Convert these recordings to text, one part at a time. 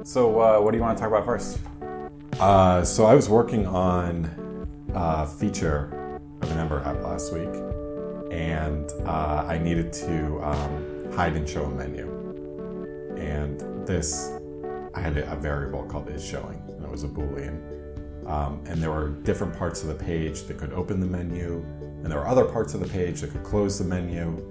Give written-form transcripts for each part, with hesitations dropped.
So what do you want to talk about first? So I was working on a feature of an Ember app last week, and I needed to hide and show a menu. And I had a variable called isShowing, and it was a Boolean. And there were different parts of the page that could open the menu, and there were other parts of the page that could close the menu.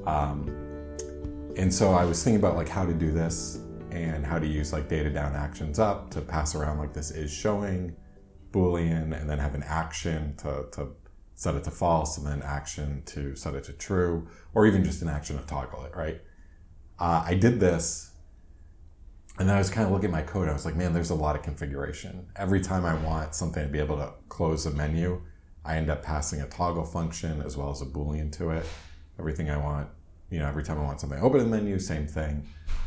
And so I was thinking about like how to do this and how to use like data down actions up to pass around like this isShowing Boolean, and then have an action to set it to false, and then action to set it to true, or even just an action to toggle it, right? I did this, and then I was kind of looking at my code. I was like, man, there's a lot of configuration. Every time I want something to be able to close a menu, I end up passing a toggle function as well as a Boolean to it. Everything I want, every time I want something to open the menu, same thing.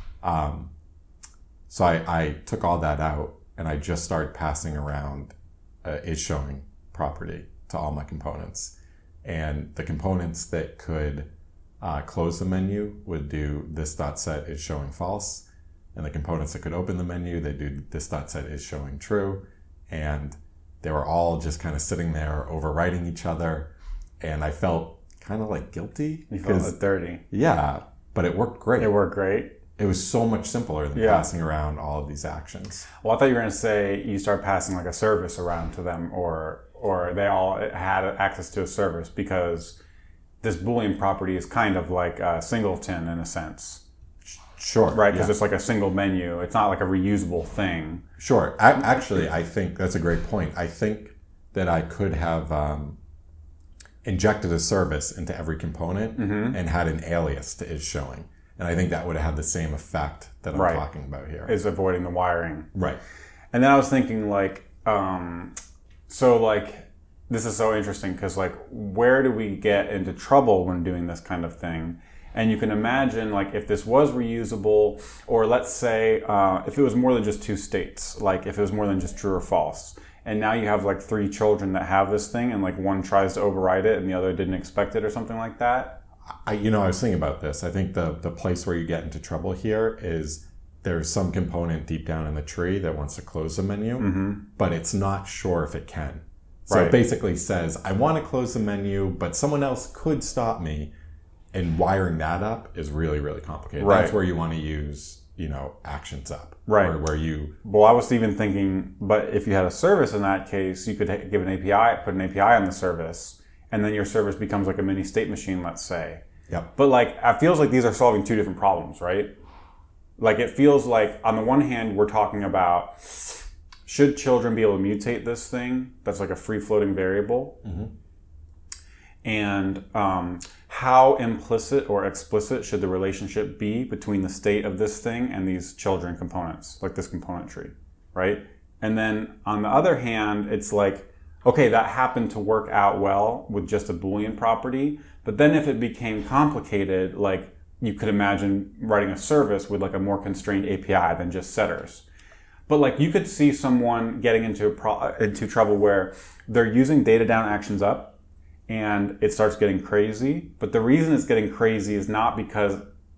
So I took all that out, and I just started passing around isShowing property to all my components. And the components that could close the menu would do this.set isShowing false. And the components that could open the menu, they do this.set isShowing true. And they were all just kind of sitting there overwriting each other. And I felt kind of like guilty. You felt dirty. Yeah, but it worked great. It worked great. It was so much simpler than passing around all of these actions. Well, I thought you were going to say you start passing like a service around to them, or they all had access to a service, because this Boolean property is kind of like a singleton in a sense. Sure. Right, because it's like a single menu. It's not like a reusable thing. Sure. Actually, I think that's a great point. I think that I could have injected a service into every component and had an alias to isShowing. And I think that would have had the same effect that I'm talking about here. Is avoiding the wiring. Right. And then I was thinking this is so interesting, because where do we get into trouble when doing this kind of thing? And you can imagine if this was reusable, or let's say if it was more than just two states, like if it was more than just true or false. And now you have three children that have this thing, and one tries to override it and the other didn't expect it or something like that. I was thinking about this. I think the place where you get into trouble here is there's some component deep down in the tree that wants to close the menu, but it's not sure if it can. So it basically says, I want to close the menu, but someone else could stop me. And wiring that up is really, really complicated. Right. That's where you want to use, actions up. Right. Where you... Well, I was even thinking, but if you had a service in that case, you could give an API, put an API on the service, and then your service becomes like a mini state machine, let's say. Yep. But it feels like these are solving two different problems, right? It feels like on the one hand, we're talking about, should children be able to mutate this thing that's like a free floating variable? And how implicit or explicit should the relationship be between the state of this thing and these children components, like this component tree, right? And then on the other hand, it's okay, that happened to work out well with just a Boolean property. But then if it became complicated, you could imagine writing a service with a more constrained API than just setters. But you could see someone getting into trouble where they're using data down actions up, and it starts getting crazy. But the reason it's getting crazy is not because...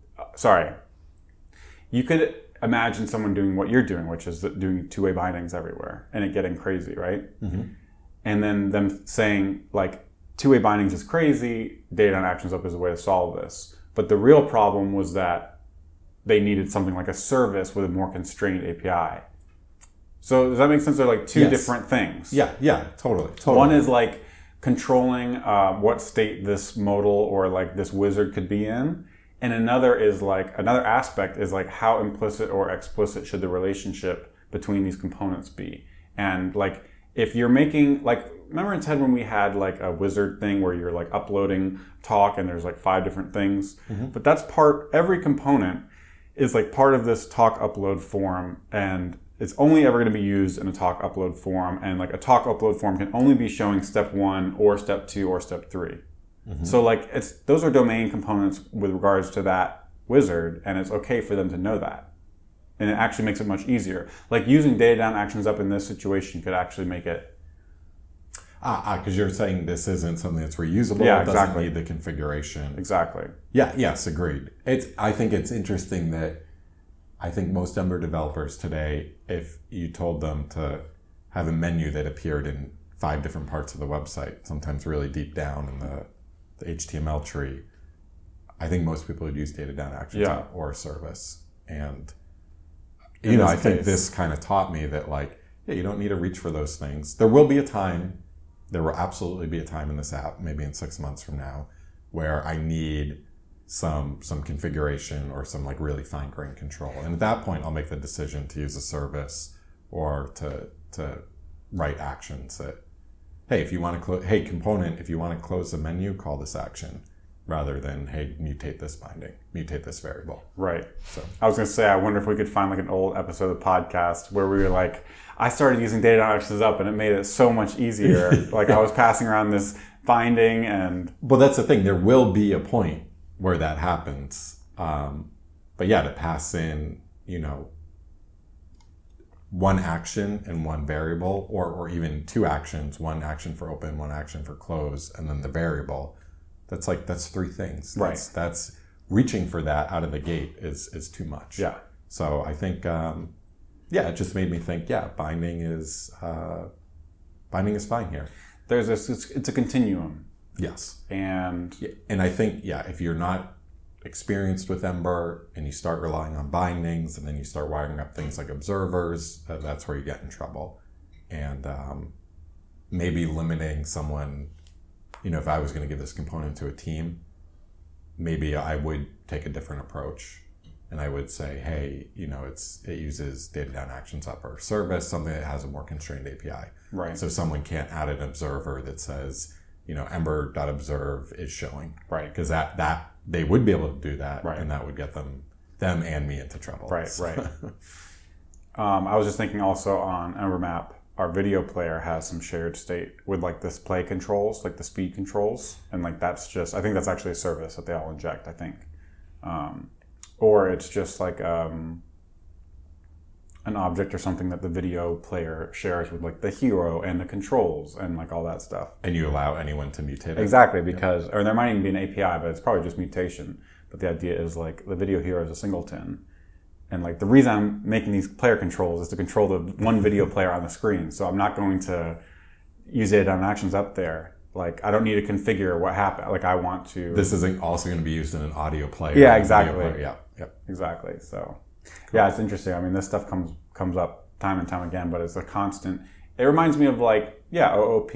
You could imagine someone doing what you're doing, which is doing two-way bindings everywhere, and it getting crazy, right? And then them saying, two-way bindings is crazy, data down actions up is a way to solve this. But the real problem was that they needed something like a service with a more constrained API. So does that make sense? They're two different things. Yeah, totally. One is controlling what state this modal or this wizard could be in. And another is another aspect is how implicit or explicit should the relationship between these components be. And if you're making, remember in TED when we had a wizard thing where you're uploading talk and there's 5 different things, but that's every component is part of this talk upload form, and it's only ever going to be used in a talk upload form, and a talk upload form can only be showing step 1 or step 2 or step 3. So those are domain components with regards to that wizard, and it's okay for them to know that. And it actually makes it much easier. Using data down actions up in this situation could actually make it... Because you're saying this isn't something that's reusable. Yeah, it doesn't exactly. need the configuration. Exactly. Yeah, yes, agreed. I think it's interesting that I think most Ember developers today, if you told them to have a menu that appeared in 5 different parts of the website, sometimes really deep down in the HTML tree, I think most people would use data down actions or a service. And, I think this kind of taught me that, like, you don't need to reach for those things. There will absolutely be a time in this app, maybe in 6 months from now, where I need some configuration or some like really fine-grained control. And at that point, I'll make the decision to use a service or to write actions that, hey, if you want to hey, component, if you want to close the menu, call this action, rather than, hey, mutate this binding, mutate this variable. Right. So I was going to say, I wonder if we could find like an old episode of the podcast where we were like, I started using data actions up and it made it so much easier. Like I was passing around this binding and... Well, that's the thing. There will be a point where that happens. But yeah, to pass in, one action and one variable, or even 2 actions, one action for open, one action for close, and then the variable. That's 3 things. Right. That's reaching for that out of the gate is too much. Yeah. So I think, it just made me think, binding is fine here. It's a continuum. Yes. And I think, if you're not experienced with Ember and you start relying on bindings and then you start wiring up things like observers, that's where you get in trouble. And maybe limiting someone, if I was going to give this component to a team, maybe I would take a different approach. And I would say, hey, it uses data down actions up or service, something that has a more constrained API. Right. So someone can't add an observer that says, ember.observe is showing. Right. Because that they would be able to do that. Right. And that would get them and me into trouble. Right, right. I was just thinking also on EmberMap, our video player has some shared state with like this play controls, like the speed controls. And like I think that's actually a service that they all inject, I think. Or it's just like an object or something that the video player shares with like the hero and the controls and like all that stuff. And you allow anyone to mutate it? Exactly, because, or there might even be an API, but it's probably just mutation. But the idea is like the video hero is a singleton. And like the reason I'm making these player controls is to control the one video player on the screen. So I'm not going to use data down actions up there. Like, I don't need to configure what happened. Like, I want to... This isn't also going to be used in an audio player. Yeah, exactly. Yep. Exactly. So, yeah, it's interesting. I mean, this stuff comes up time and time again, but it's a constant... It reminds me of, like, OOP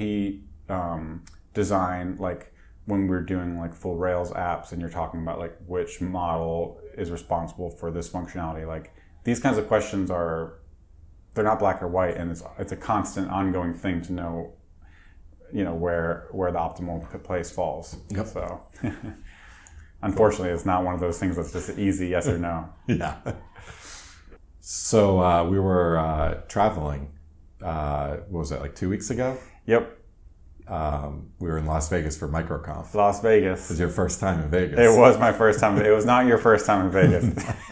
design, like, when we're doing, like, full Rails apps and you're talking about, like, which model is responsible for this functionality. Like, these kinds of questions they're not black or white, and it's a constant, ongoing thing to know where the optimal place falls. Yep. So, unfortunately, it's not one of those things that's just an easy yes or no. Yeah. So we were traveling. What was that, like 2 weeks ago? Yep. We were in Las Vegas for MicroConf. Las Vegas. It was your first time in Vegas. It was my first time. It was not your first time in Vegas.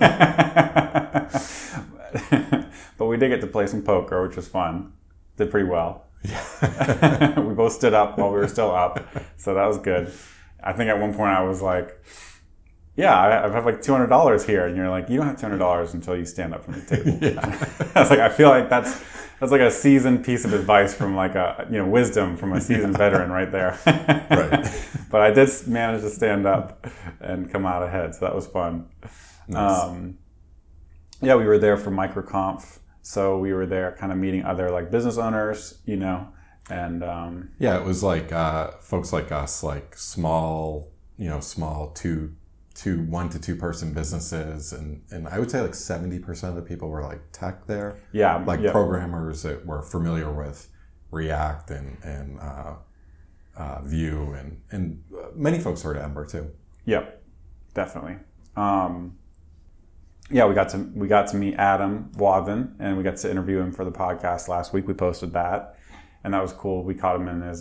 But we did get to play some poker, which was fun. Did pretty well. Yeah. We both stood up while we were still up, so that was good. I think at one point I was like, I have like $200 here, and you're like, you don't have $200 until you stand up from the table. Yeah. I was like, I feel like that's like a seasoned piece of advice from like wisdom from a seasoned veteran right there. Right. But I did manage to stand up and come out ahead, so that was fun. Nice. We were there for MicroConf. So we were there kind of meeting other like business owners, and... it was like folks like us, like small 1 to 2 person businesses. And I would say like 70% of the people were like tech there. Yeah. Like programmers that were familiar with React and Vue and many folks heard of Ember too. Yep, definitely. We got to meet Adam Wathen, and we got to interview him for the podcast last week. We posted that, and that was cool. We caught him in his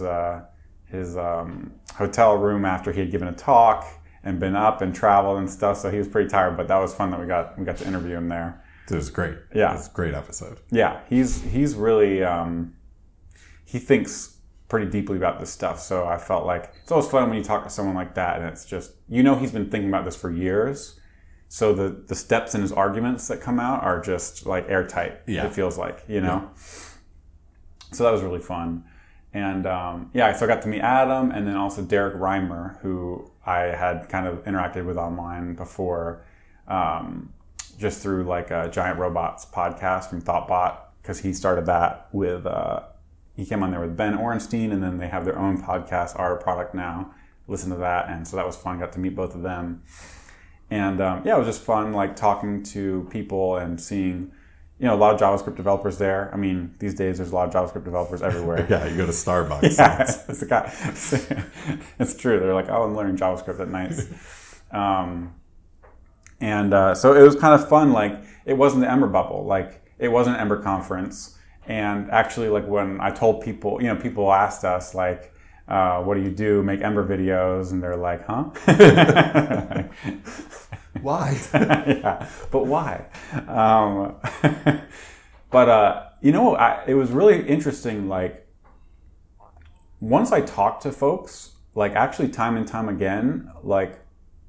hotel room after he had given a talk and been up and traveled and stuff. So he was pretty tired, but that was fun that we got to interview him there. It was great. Yeah, it was a great episode. Yeah, he's really he thinks pretty deeply about this stuff. So I felt like it's always fun when you talk to someone like that, and it's just he's been thinking about this for years. So the steps in his arguments that come out are just like airtight. Yeah. It feels like, you know? So that was really fun. And so I got to meet Adam and then also Derek Reimer, who I had kind of interacted with online before, just through like a Giant Robots podcast from Thoughtbot, because he started that with, he came on there with Ben Orenstein, and then they have their own podcast, Our Product Now. Listen to that. And so that was fun. Got to meet both of them. And it was just fun, like talking to people and seeing, a lot of JavaScript developers there. I mean, these days there's a lot of JavaScript developers everywhere. Yeah, you go to Starbucks. Yeah, it's the guy. It's true. They're like, I'm learning JavaScript at nights. So it was kind of fun. Like, it wasn't the Ember bubble. Like, it wasn't an Ember conference. And actually, like, when I told people, people asked us, like, what do you do? Make Ember videos? And they're like, huh? Why? Yeah, but why? It was really interesting. Like, once I talked to folks, like actually time and time again, like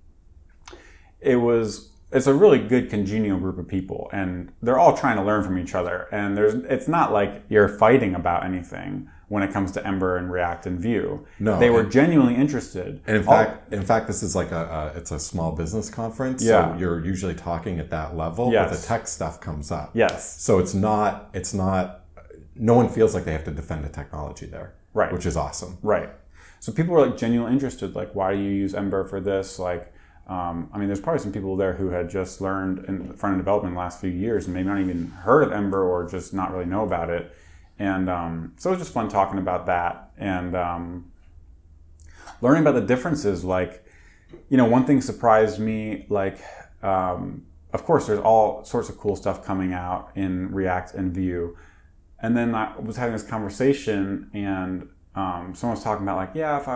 it's a really good congenial group of people, and they're all trying to learn from each other. And it's not like you're fighting about anything when it comes to Ember and React and Vue. No, they were genuinely interested. And in fact, this is like it's a small business conference. Yeah. So you're usually talking at that level, Yes. but the tech stuff comes up. Yes. So it's not, no one feels like they have to defend a technology there. Right. Which is awesome. Right. So people were like genuinely interested, like, why do you use Ember for this? Like, there's probably some people there who had just learned in front-end development in the last few years and maybe not even heard of Ember or just not really know about it. And so it was just fun talking about that and learning about the differences. Like, one thing surprised me, like, of course, there's all sorts of cool stuff coming out in React and Vue. And then I was having this conversation and someone was talking about, like,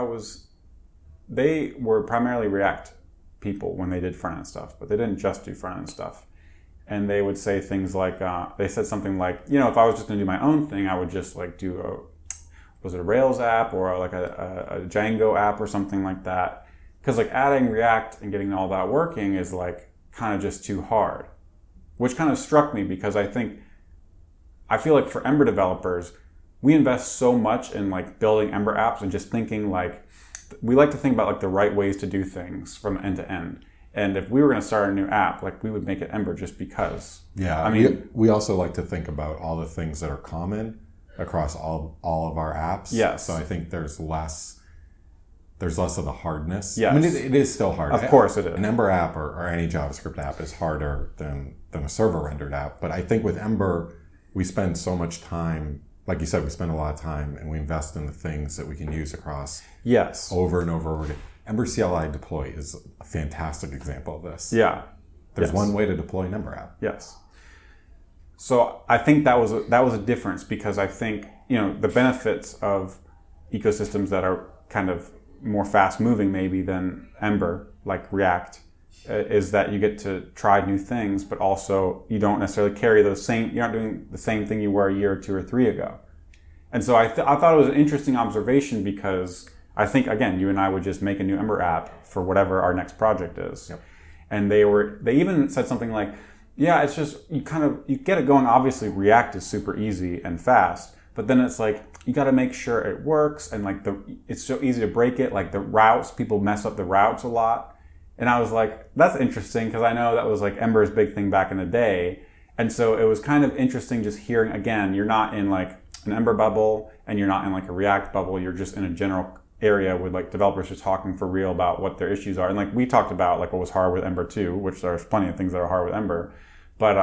they were primarily React people when they did front-end stuff, but they didn't just do front-end stuff. And they would say things like, they said something like, if I was just going to do my own thing, I would just like do was it a Rails app or like a Django app or something like that. Because like adding React and getting all that working is like kind of just too hard, which kind of struck me because I feel like for Ember developers, we invest so much in like building Ember apps and just thinking like, we like to think about like the right ways to do things from end to end. And if we were going to start a new app, like we would make it Ember just because. Yeah, I mean, we also like to think about all the things that are common across all of our apps. Yes. So I think there's less of the hardness. Yes. I mean, it is still hard. Of course it is. An Ember app or any JavaScript app is harder than a server rendered app. But I think with Ember, we spend so much time, like you said, we spend a lot of time and we invest in the things that we can use across. Yes. Over and over again. Ember CLI deploy is a fantastic example of this. Yeah. There's one way to deploy an Ember app. Yes. So I think that was a difference because I think, the benefits of ecosystems that are kind of more fast moving maybe than Ember, like React, is that you get to try new things, but also you don't necessarily carry you're not doing the same thing you were a year or 2 or 3 ago. And so I thought it was an interesting observation because I think, again, you and I would just make a new Ember app for whatever our next project is. Yep. And they even said something like, yeah, it's just, you get it going. Obviously React is super easy and fast, but then it's like, you got to make sure it works. And like it's so easy to break it. Like the routes, people mess up the routes a lot. And I was like, that's interesting because I know that was like Ember's big thing back in the day. And so it was kind of interesting just hearing, again, you're not in like an Ember bubble and you're not in like a React bubble. You're just in a general area with like developers just talking for real about what their issues are. And like we talked about like what was hard with Ember too, which there's plenty of things that are hard with Ember. But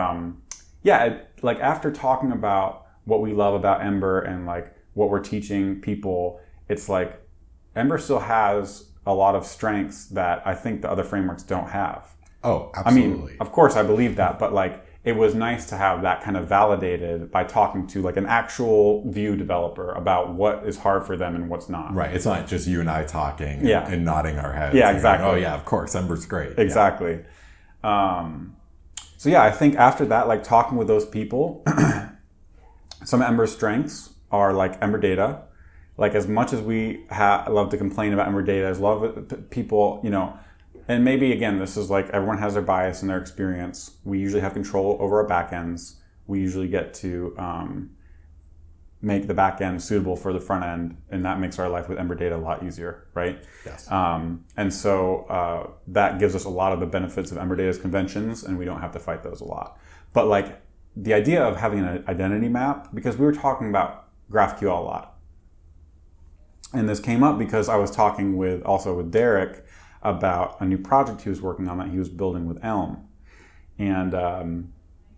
like after talking about what we love about Ember and like what we're teaching people, it's like Ember still has a lot of strengths that I think the other frameworks don't have. Oh, absolutely. I mean, of course I believe that, but like it was nice to have that kind of validated by talking to like an actual Vue developer about what is hard for them and what's not. Right. It's not just you and I talking and nodding our heads. Yeah, exactly. Going, oh yeah, of course, Ember's great. Exactly. Yeah. So yeah, I think after that, like talking with those people, some Ember strengths are like Ember data. Like as much as we love to complain about Ember data, as love people, And maybe, again, this is like everyone has their bias and their experience. We usually have control over our backends. We usually get to make the back end suitable for the front end, and that makes our life with Ember Data a lot easier, right? Yes. And so that gives us a lot of the benefits of Ember Data's conventions, and we don't have to fight those a lot. But like the idea of having an identity map, because we were talking about GraphQL a lot, and this came up because I was talking with Derek about a new project he was working on that he was building with Elm, and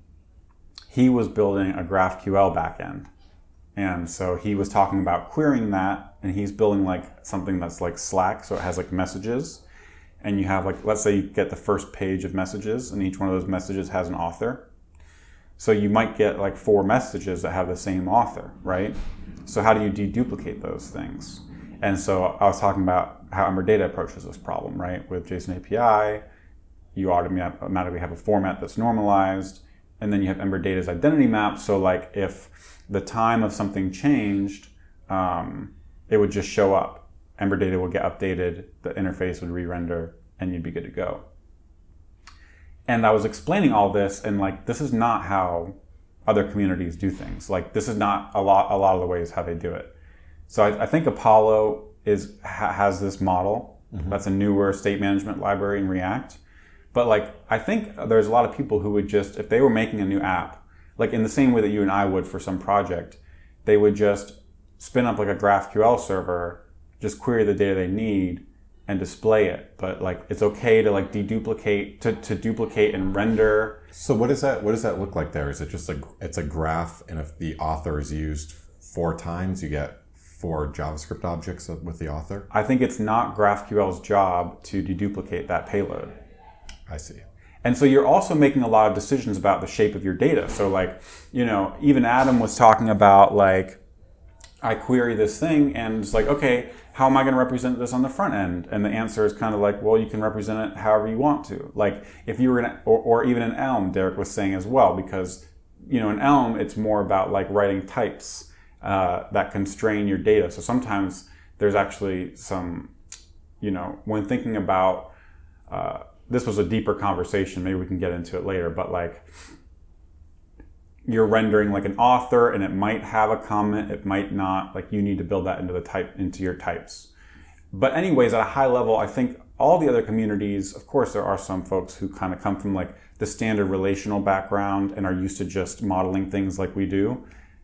he was building a GraphQL backend. And so he was talking about querying that, and he's building like something that's like Slack, so it has like messages, and you have like, let's say you get the first page of messages, and each one of those messages has an author. So you might get like 4 messages that have the same author, right? So how do you deduplicate those things? And so I was talking about how Ember Data approaches this problem, right? With JSON API, you automatically have a format that's normalized, and then you have Ember Data's identity map. So like if the time of something changed, it would just show up. Ember Data would get updated, the interface would re-render, and you'd be good to go. And I was explaining all this, and like, this is not how other communities do things. Like, this is not a lot of the ways how they do it. So I think Apollo has this model. Mm-hmm. That's a newer state management library in React. But like, I think there's a lot of people who would just, if they were making a new app, like in the same way that you and I would for some project, they would just spin up like a GraphQL server, just query the data they need and display it. But like, it's okay to like deduplicate, to duplicate and render. So what does that look like there? Is it just it's a graph, and if the author is used 4 times, you get 4 JavaScript objects with the author? I think it's not GraphQL's job to deduplicate that payload. I see. And so you're also making a lot of decisions about the shape of your data. So like, you know, even Adam was talking about like, I query this thing and it's like, okay, how am I going to represent this on the front end? And the answer is kind of like, well, you can represent it however you want to. Like if you were in, or even in Elm, Derek was saying as well, because, you know, in Elm, it's more about like writing types that constrain your data. So sometimes there's actually some, you know, when thinking about, this was a deeper conversation, maybe we can get into it later, but like you're rendering like an author and it might have a comment, it might not, like you need to build that into your types. But anyways, at a high level, I think all the other communities, of course, there are some folks who kind of come from like the standard relational background and are used to just modeling things like we do.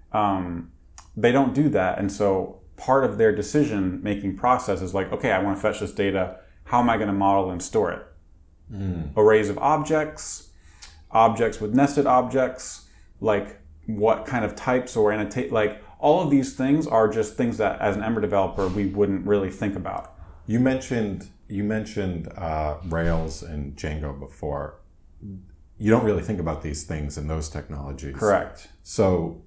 They don't do that. And so part of their decision making process is like, okay, I want to fetch this data. How am I going to model and store it? Arrays of objects with nested objects, like what kind of types or annotate, like all of these things are just things that as an Ember developer, we wouldn't really think about. You mentioned Rails and Django before. You don't really think about these things in those technologies. Correct. So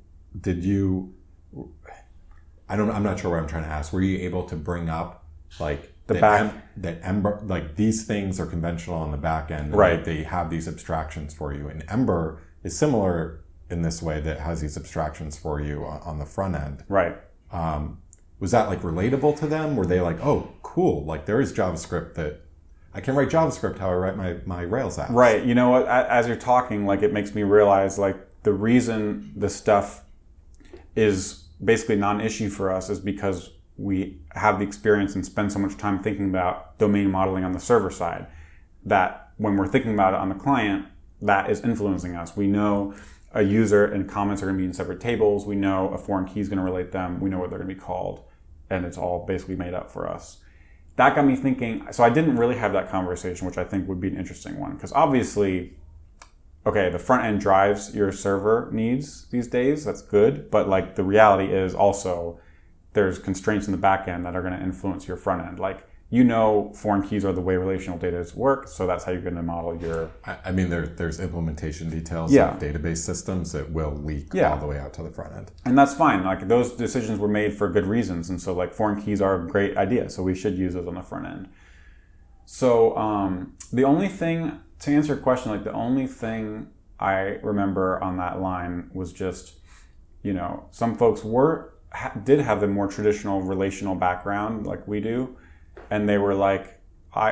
I'm not sure what I'm trying to ask. Were you able to bring up like that Ember, like these things are conventional on the back end, right? They have these abstractions for you, and Ember is similar in this way that has these abstractions for you on the front end, right? Was that like relatable to them? Were they like, oh, cool, like there is JavaScript that I can write JavaScript how I write my Rails apps? Right. You know what? As you're talking, like it makes me realize like the reason this stuff is basically non-issue for us is because we have the experience and spend so much time thinking about domain modeling on the server side that when we're thinking about it on the client, that is influencing us. We know a user and comments are going to be in separate tables. We know a foreign key is going to relate them. We know what they're going to be called, and it's all basically made up for us. That got me thinking. So I didn't really have that conversation, which I think would be an interesting one, because obviously, okay, the front end drives your server needs these days. That's good. But like the reality is also there's constraints in the back end that are going to influence your front end. Like, you know, foreign keys are the way relational data work. So that's how you're going to model your... I mean, there's implementation details of database systems that will leak all the way out to the front end. And that's fine. Like those decisions were made for good reasons. And so like foreign keys are a great idea. So we should use those on the front end. So the only thing, to answer your question, like the only thing I remember on that line was just, you know, some folks did have the more traditional relational background like we do. And they were like,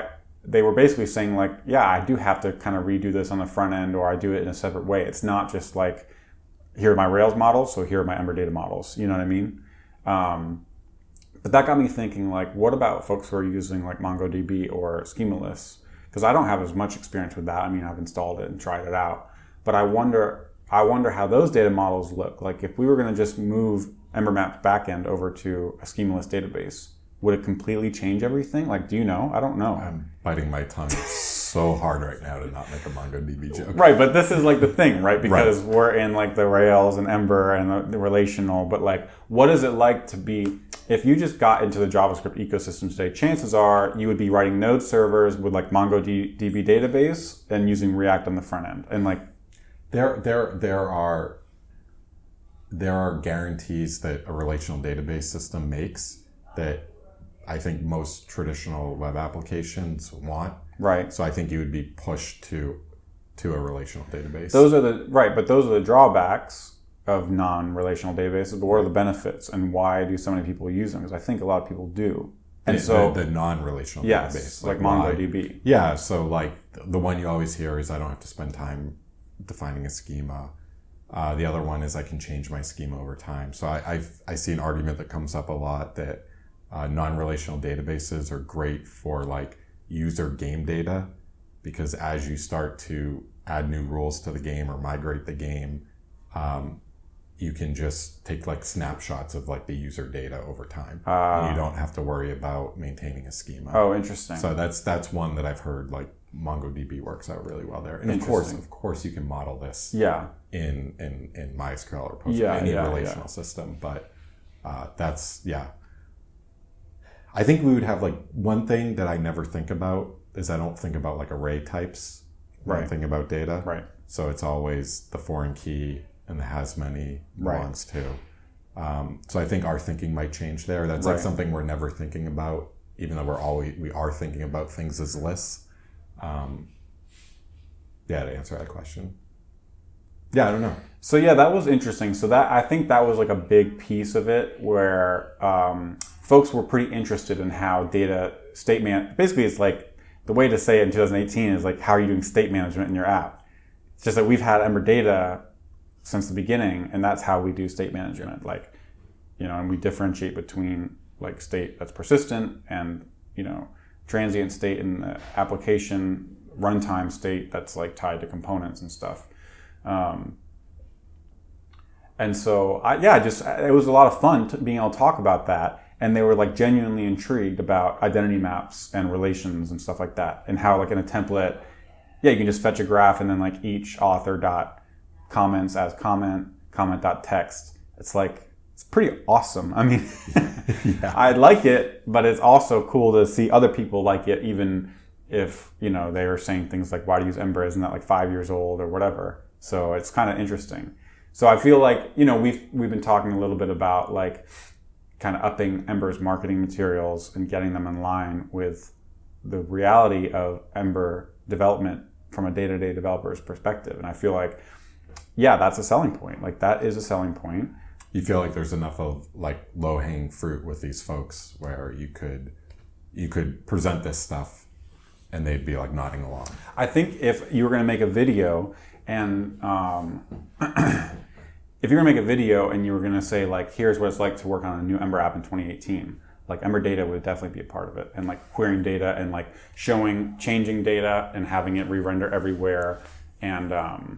they were basically saying like, yeah, I do have to kind of redo this on the front end, or I do it in a separate way. It's not just like, here are my Rails models, so here are my Ember data models. You know what I mean? But that got me thinking, like, what about folks who are using like MongoDB or Schemaless? Because I don't have as much experience with that. I mean, I've installed it and tried it out, but I wonder how those data models look. Like, if we were going to just move Ember Maps backend over to a Schemaless database, would it completely change everything? Like, do you know? I don't know. I'm biting my tongue so hard right now to not make a MongoDB joke. Right, but this is like the thing, right? Because we're in like the Rails and Ember and the relational, but like, what is it like to be, if you just got into the JavaScript ecosystem today, chances are you would be writing node servers with like MongoDB database and using React on the front end. And like, there are guarantees that a relational database system makes that I think most traditional web applications want. Right. So I think you would be pushed to a relational database. But those are the drawbacks of non-relational databases. But what are the benefits, and why do so many people use them? Because I think a lot of people do. And so the non-relational database, like MongoDB. Yeah. So like the one you always hear is I don't have to spend time defining a schema. The other one is I can change my schema over time. So I see an argument that comes up a lot that non-relational databases are great for like user game data, because as you start to add new rules to the game or migrate the game, you can just take like snapshots of like the user data over time. You don't have to worry about maintaining a schema. Oh, interesting. So that's one that I've heard like MongoDB works out really well there. And of course you can model this in MySQL or Postgres, any relational system. But I think we would have like one thing that I never think about is I don't think about like array types when I think about data. Right. So it's always the foreign key and the has many belongs to. So I think our thinking might change there. That's like something we're never thinking about, even though we are thinking about things as lists. To answer that question. Yeah, I don't know. So that was interesting. So I think that was like a big piece of it where folks were pretty interested in how data basically it's like the way to say it in 2018 is like, how are you doing state management in your app? It's just that we've had Ember data since the beginning, and that's how we do state management. Like, and we differentiate between like state that's persistent and, transient state in the application runtime state that's like tied to components and stuff. And so it was a lot of fun being able to talk about that. And they were like genuinely intrigued about identity maps and relations and stuff like that. And how like in a template, you can just fetch a graph and then like each author dot comments as comment dot text. It's like, it's pretty awesome. I mean, I like it, but it's also cool to see other people like it, even if, they were saying things like, why do you use Ember? Isn't that like 5 years old or whatever? So it's kind of interesting. So I feel like, we've been talking a little bit about like kind of upping Ember's marketing materials and getting them in line with the reality of Ember development from a day-to-day developer's perspective. And I feel like, that's a selling point. Like, that is a selling point. You feel like there's enough of like low-hanging fruit with these folks where you could present this stuff and they'd be like nodding along. I think if you were going to make a video and if you're going to make a video and you were going to say like, here's what it's like to work on a new Ember app in 2018, like Ember data would definitely be a part of it, and like querying data and like changing data and having it re-render everywhere. And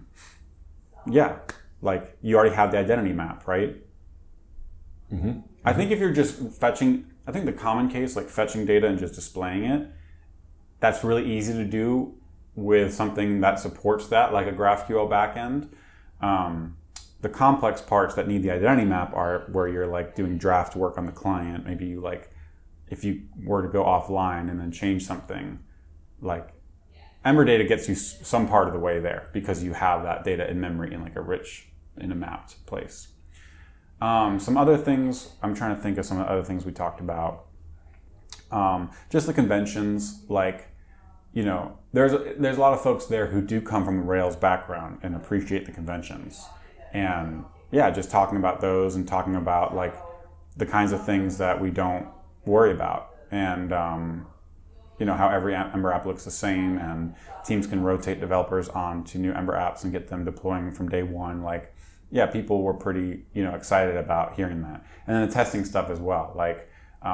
like you already have the identity map, right? Mm-hmm. I think if you're just I think the common case, like fetching data and just displaying it, that's really easy to do with something that supports that, like a GraphQL backend. The complex parts that need the identity map are where you're like doing draft work on the client. Maybe you like, if you were to go offline and then change something, like Ember data gets you some part of the way there because you have that data in memory in like in a mapped place. Some other things, I'm trying to think of some of the other things we talked about. Just the conventions, like, there's a lot of folks there who do come from a Rails background and appreciate the conventions. And just talking about those and talking about like the kinds of things that we don't worry about. And how every Ember app looks the same, and teams can rotate developers onto new Ember apps and get them deploying from day one. Like, yeah, people were pretty, excited about hearing that. And then the testing stuff as well, like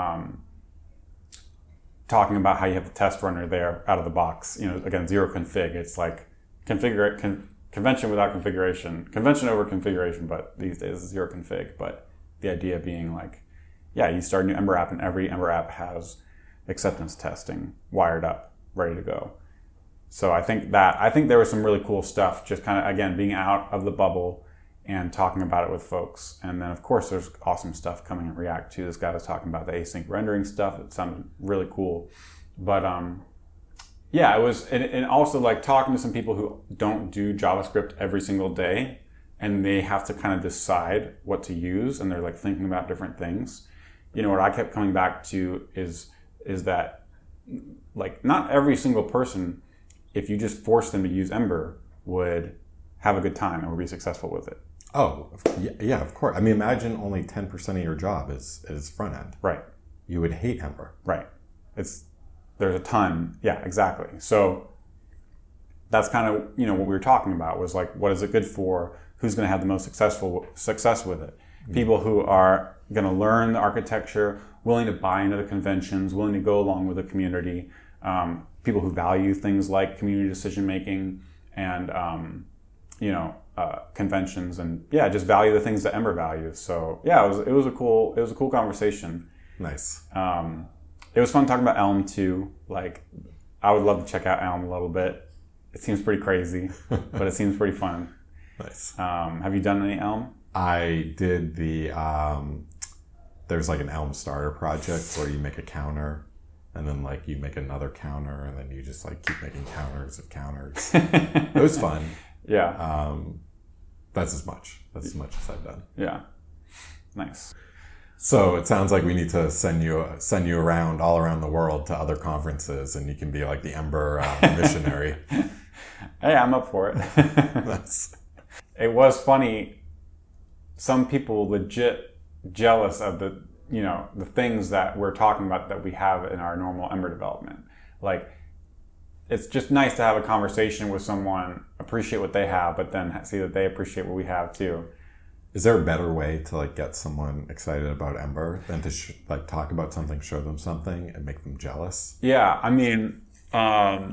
talking about how you have the test runner there out of the box. Again, zero config. It's like convention without configuration, convention over configuration, but these days it's zero config. But the idea being like, yeah, you start a new Ember app and every Ember app has acceptance testing wired up, ready to go. So I think there was some really cool stuff, just kind of, again, being out of the bubble and talking about it with folks. And then, of course, there's awesome stuff coming in React too. This guy was talking about the async rendering stuff. It sounded really cool. But yeah, it was, and also like talking to some people who don't do JavaScript every single day, and they have to kind of decide what to use, and they're like thinking about different things. What I kept coming back to is that, like, not every single person, if you just force them to use Ember, would have a good time and would be successful with it. Oh, yeah, of course. I mean, imagine only 10% of your job is front end. Right. You would hate Ember. Right. There's a ton. Yeah, exactly. So that's kind of, what we were talking about was like, what is it good for? Who's going to have the most success with it? People who are going to learn the architecture, willing to buy into the conventions, willing to go along with the community, people who value things like community decision making and conventions, and yeah, just value the things that Ember values. So yeah, it was a cool conversation. Nice. It was fun talking about Elm too. Like, I would love to check out Elm a little bit. It seems pretty crazy, but it seems pretty fun. Nice. Have you done any Elm? I did the, there's like an Elm starter project where you make a counter and then like you make another counter and then you just like keep making counters of counters. It was fun. Yeah. That's as much as I've done. Yeah. Nice. So it sounds like we need to send you around all around the world to other conferences, and you can be like the Ember missionary. Hey, I'm up for it. That's... It was funny. Some people legit jealous of the things that we're talking about that we have in our normal Ember development. Like, it's just nice to have a conversation with someone, appreciate what they have, but then see that they appreciate what we have too. Is there a better way to like get someone excited about Ember than to talk about something, show them something, and make them jealous? Yeah, I mean, I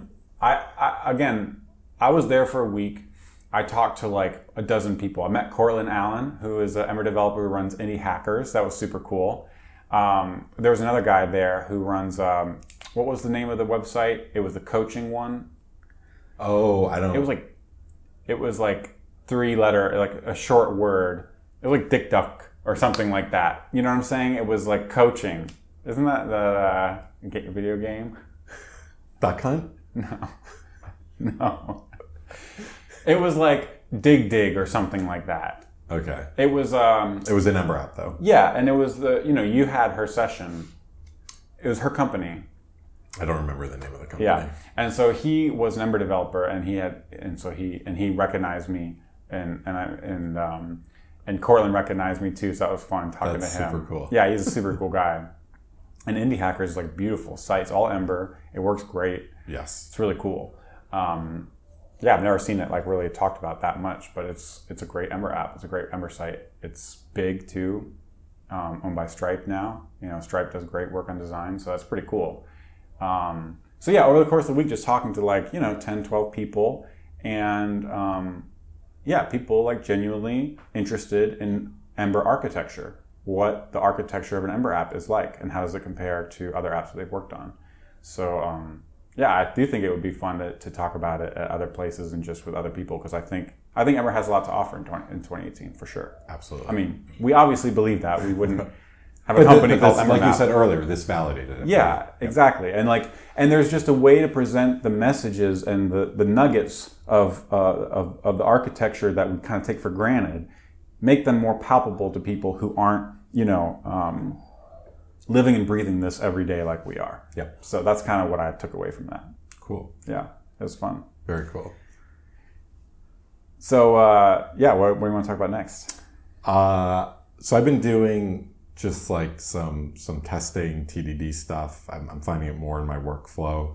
was there for a week. I talked to like a dozen people. I met Cortland Allen, who is an Ember developer who runs Indie Hackers. That was super cool. There was another guy there who runs, what was the name of the website? It was the coaching one. Oh, I don't know. It was like 3-letter, like a short word. It was like Dick Duck or something like that. You know what I'm saying? It was like coaching. Isn't that the video game? Duck Hunt? No. It was like Dig or something like that. Okay. It was an Ember app though. Yeah, and it was you had her session. It was her company. I don't remember the name of the company. Yeah. And so he was an Ember developer, and he recognized me, and Cortland recognized me too, so that was fun talking to him. That's super cool. Yeah, he's a super cool guy. And Indie Hackers is like beautiful sites, all Ember. It works great. Yes. It's really cool. Yeah, I've never seen it like really talked about that much, but it's a great Ember app. It's a great Ember site. It's big too, owned by Stripe now. Stripe does great work on design, so that's pretty cool. So yeah, over the course of the week, just talking to 10, 12 people, and people like genuinely interested in Ember architecture, what the architecture of an Ember app is like, and how does it compare to other apps that they've worked on. So I do think it would be fun to talk about it at other places and just with other people, because I think Ember has a lot to offer in 2018 for sure. Absolutely. I mean, we obviously believe that. We wouldn't have a company called Ember Like you said earlier, this validated it. Yeah, exactly. And there's just a way to present the messages and the nuggets of the architecture that we kind of take for granted, make them more palpable to people who aren't, living and breathing this every day like we are. Yeah. So that's kind of what I took away from that. Cool. Yeah, it was fun. Very cool. So, what do you want to talk about next? So I've been doing just like some testing TDD stuff. I'm finding it more in my workflow.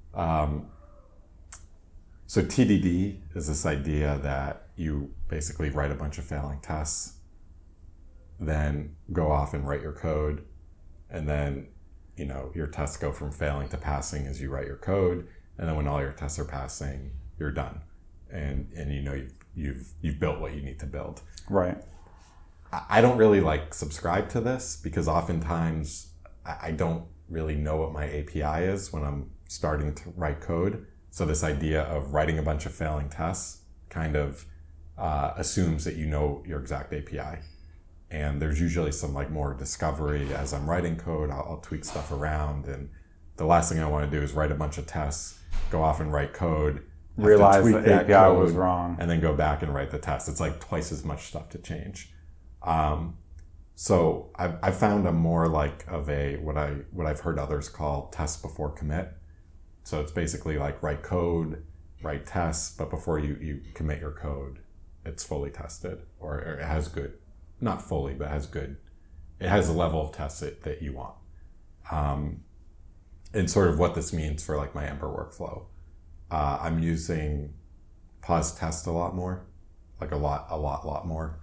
So TDD is this idea that you basically write a bunch of failing tests, then go off and write your code, and then your tests go from failing to passing as you write your code, and then when all your tests are passing, you're done, and you've built what you need to build. Right. I don't really subscribe to this because oftentimes I don't really know what my API is when I'm starting to write code. So this idea of writing a bunch of failing tests kind of assumes that you know your exact API. And there's usually some more discovery as I'm writing code. I'll tweak stuff around, and the last thing I want to do is write a bunch of tests, go off and write code, realize the API was wrong, and then go back and write the test. It's twice as much stuff to change. So I've found I'm more of a what I've heard others call test before commit. So it's basically write code, write tests, but before you commit your code, it's fully tested, or it has good, not fully, but has good. It has a level of test that you want. And sort of what this means for my Ember workflow. I'm using pause test a lot more, a lot more.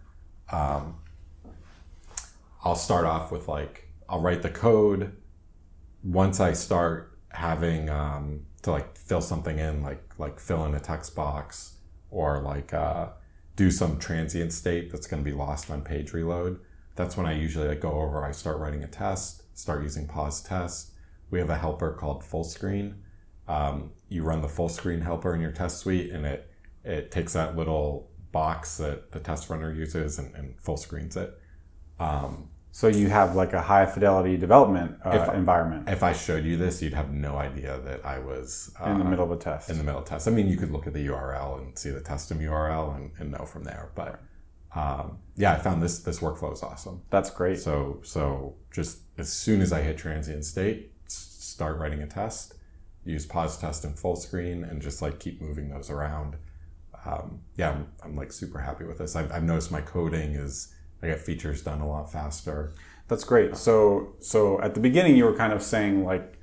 I'll start off with I'll write the code. Once I start having to fill something in, like fill in a text box, or do some transient state that's going to be lost on page reload, that's when I usually go over, I start writing a test, start using pause test. We have a helper called full screen. You run the full screen helper in your test suite, and it takes that little box that the test runner uses and full screens it. So you have a high fidelity development environment. If I showed you this, you'd have no idea that I was in the middle of a test. In the middle of a test. I mean, you could look at the URL and see the testim URL and know from there. But I found this workflow is awesome. That's great. So just as soon as I hit transient state, start writing a test, use pause test and full screen, and just keep moving those around. I'm super happy with this. I've noticed my coding I get features done a lot faster. That's great. So at the beginning you were kind of saying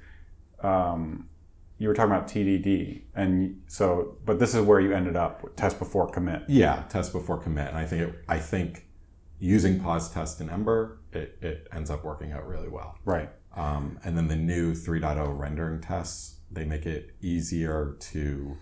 you were talking about TDD, but this is where you ended up with test before commit. Yeah, test before commit, and I think using pause test in Ember, it ends up working out really well. Right. And then the new 3.0 rendering tests, they make it easier to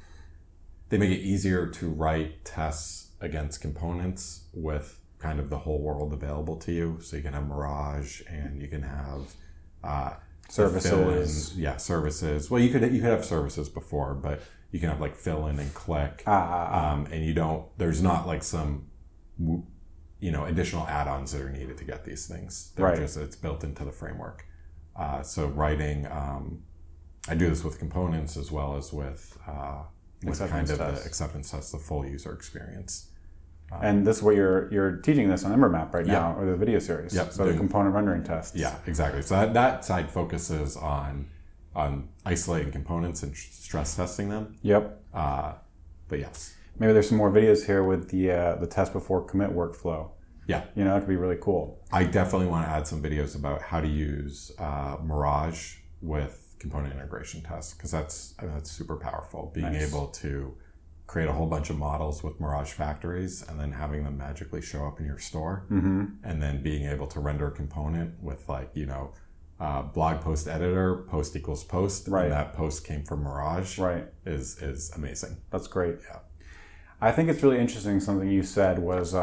write tests against components with kind of the whole world available to you. So you can have Mirage, and you can have services. Services. Well, you could have services before, but you can have fill in and click. And there's not some additional add-ons that are needed to get these things. It's built into the framework. So writing, I do this with components as well as with kind of the acceptance test, the full user experience. And this is what you're teaching this on EmberMap right now, or the video series. Yep. So the component rendering tests. Yeah, exactly. So that side focuses on isolating components and stress testing them. Yep. But yes. Maybe there's some more videos here with the test before commit workflow. Yeah. That could be really cool. I definitely want to add some videos about how to use Mirage with component integration tests, because that's super powerful. Being able to create a whole bunch of models with Mirage factories and then having them magically show up in your store, and then being able to render a component with blog post editor, post equals post, right, and that post came from Mirage, right, is amazing. That's great. Yeah. I think it's really interesting. Something you said was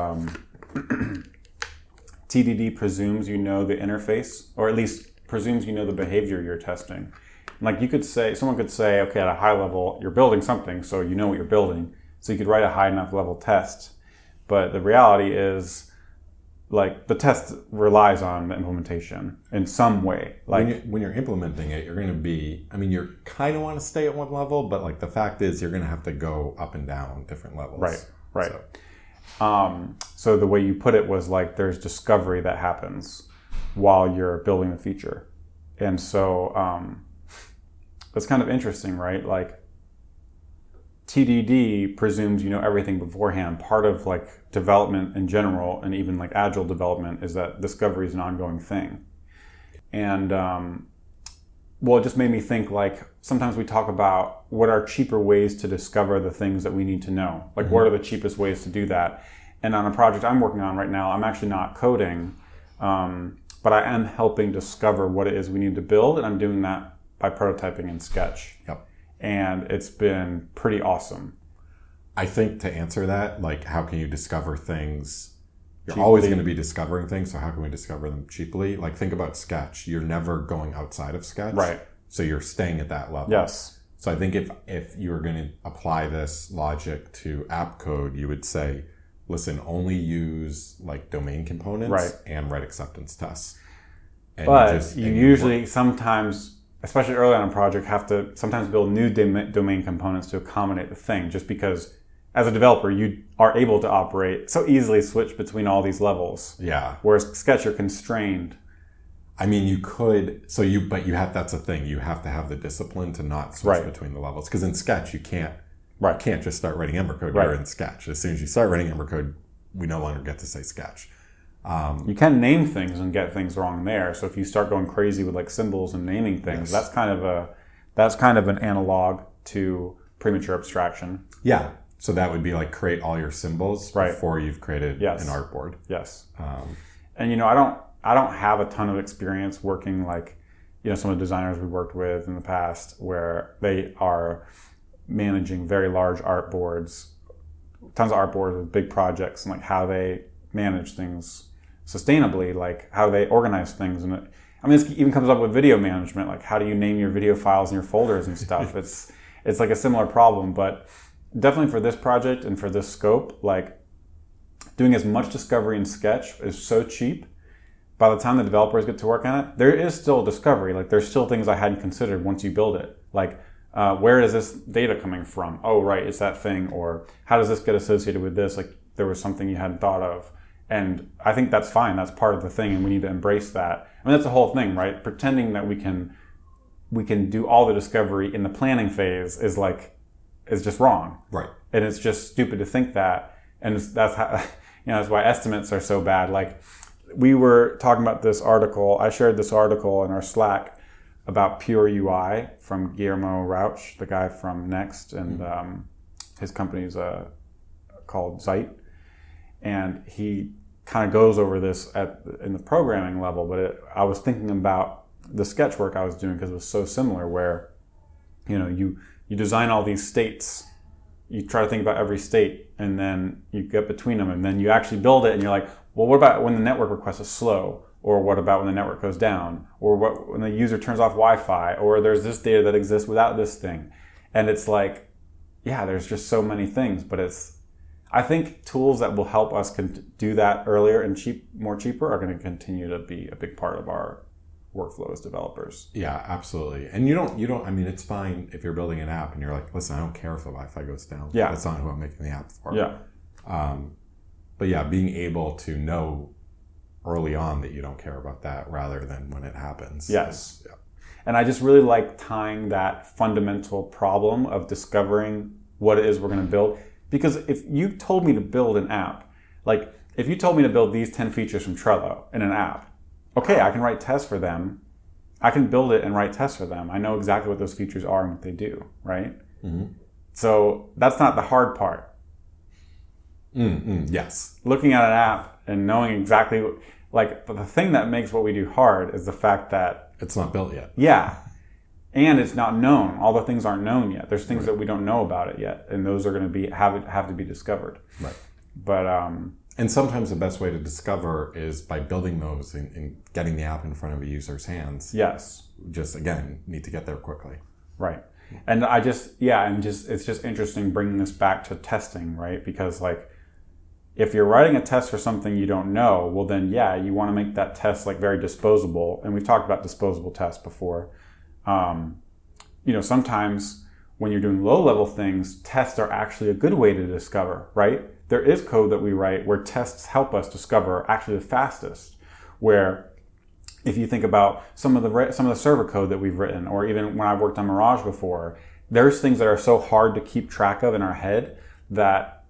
TDD presumes you know the interface, or at least presumes you know the behavior you're testing. Someone could say, okay, at a high level, you're building something, so you know what you're building. So you could write a high enough level test. But the reality is, the test relies on the implementation in some way. When you're implementing it, you're going to be, you kind of want to stay at one level, but the fact is you're going to have to go up and down different levels. Right. So the way you put it was there's discovery that happens while you're building the feature. And so, that's kind of interesting, right? TDD presumes you know everything beforehand. Part of like development in general, and even like agile development, is that discovery is an ongoing thing. And well, it just made me think, like, sometimes we talk about what are cheaper ways to discover the things that we need to know. Like, what are the cheapest ways to do that? And on a project I'm working on right now, I'm actually not coding, but I am helping discover what it is we need to build, and I'm doing that by prototyping in Sketch. Yep. And it's been pretty awesome. I think to answer that, like, how can you discover things? You're Cheaply. always going to be discovering things, so how can we discover them cheaply? Like, think about Sketch. You're never going outside of Sketch. Right. So you're staying at that level. Yes. So I think if you were going to apply this logic to app code, you would say, listen, only use like domain components Right. and write acceptance tests. And But you usually sometimes, especially early on in a project, have to sometimes build new domain components to accommodate the thing, just because as a developer, you are able to operate so easily, switch between all these levels. Yeah. Whereas Sketch, you're constrained. I mean, you could, but you have, that's the thing. You have to have the discipline to not switch Right. between the levels. Because in Sketch, you can't Right. just start writing Ember code. Right. You're in Sketch. As soon as you start writing Ember code, we no longer get to say Sketch. You can name things and get things wrong there. So if you start going crazy with like symbols and naming things, Yes. that's kind of an analog to premature abstraction. Yeah. So that would be like create all your symbols Right. before you've created Yes. an artboard. Yes. And I don't have a ton of experience working like, some of the designers we worked with in the past where they are managing very large artboards, tons of artboards with big projects, and like how they manage things sustainably, like how they organize things. And this even comes up with video management, like how do you name your video files and your folders and stuff. It's like a similar problem, but definitely for this project and for this scope, like doing as much discovery in Sketch is so cheap. By the time the developers get to work on it, there is still discovery. Like there's still things I hadn't considered once you build it. Like where is this data coming from? Oh, right, it's that thing. Or how does this get associated with this? Like there was something you hadn't thought of. And I think that's fine. That's part of the thing, and we need to embrace that. I mean, that's the whole thing, right? Pretending that we can do all the discovery in the planning phase is just wrong. Right. And it's just stupid to think that. And that's how, that's why estimates are so bad. Like we were talking about this article. I shared this article in our Slack about Pure UI from Guillermo Rauch, the guy from Next, and his company's called Zeit. And he kind of goes over this in the programming level, but I was thinking about the sketch work I was doing because it was so similar where, you design all these states, you try to think about every state, and then you get between them, and then you actually build it, and you're like, well, what about when the network request is slow? Or what about when the network goes down? Or what when the user turns off Wi-Fi? Or there's this data that exists without this thing. And it's like, yeah, there's just so many things, but I think tools that will help us do that earlier and more cheaper are going to continue to be a big part of our workflow as developers. Yeah, absolutely. And you don't, I mean, it's fine if you're building an app and you're like, listen, I don't care if the Wi-Fi goes down. Yeah. That's not who I'm making the app for. Yeah. But yeah, being able to know early on that you don't care about that rather than when it happens. Yes. Yeah. And I just really like tying that fundamental problem of discovering what it is we're going to build. Because if you told me to build an app, like if you told me to build these 10 features from Trello in an app, okay, I can write tests for them. I can build it and write tests for them. I know exactly what those features are and what they do, right? Mm-hmm. So that's not the hard part. Yes. Looking at an app and knowing exactly, but the thing that makes what we do hard is the fact that it's not built yet. Yeah. And it's not known. All the things aren't known yet. There's things that we don't know about it yet, and those are going to have to be discovered. Right. But and sometimes the best way to discover is by building those and getting the app in front of a user's hands. Yes. Just again, need to get there quickly. Right. And it's just interesting bringing this back to testing, right? Because if you're writing a test for something you don't know, well then you want to make that test very disposable. And we've talked about disposable tests before. Sometimes when you're doing low-level things, tests are actually a good way to discover, right? There is code that we write where tests help us discover actually the fastest. Where if you think about some of the server code that we've written, or even when I worked on Mirage before, there's things that are so hard to keep track of in our head that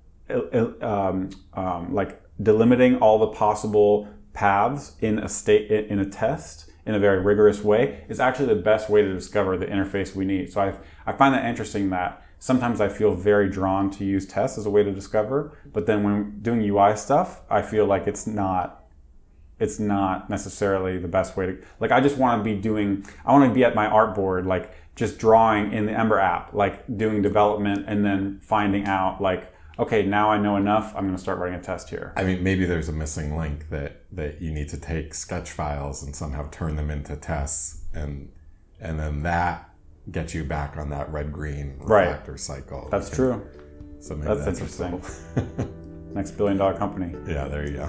like delimiting all the possible paths in a test in a very rigorous way is actually the best way to discover the interface we need. So I find that interesting that sometimes I feel very drawn to use tests as a way to discover, but then when doing UI stuff, I feel like it's not necessarily the best way to, like, I want to be at my artboard, like just drawing in the Ember app, like doing development and then finding out like, okay, now I know enough, I'm going to start writing a test here. I mean, maybe there's a missing link that you need to take sketch files and somehow turn them into tests, and then that gets you back on that red-green refactor cycle. That's true. So maybe that's interesting. Next $1 billion company. Yeah, there you go.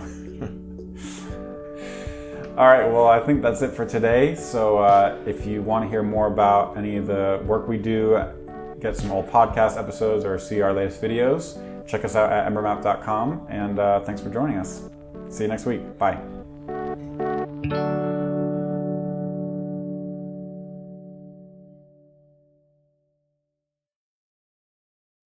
All right, well, I think that's it for today. So if you want to hear more about any of the work we do, get some old podcast episodes, or see our latest videos, check us out at embermap.com. And thanks for joining us. See you next week. Bye.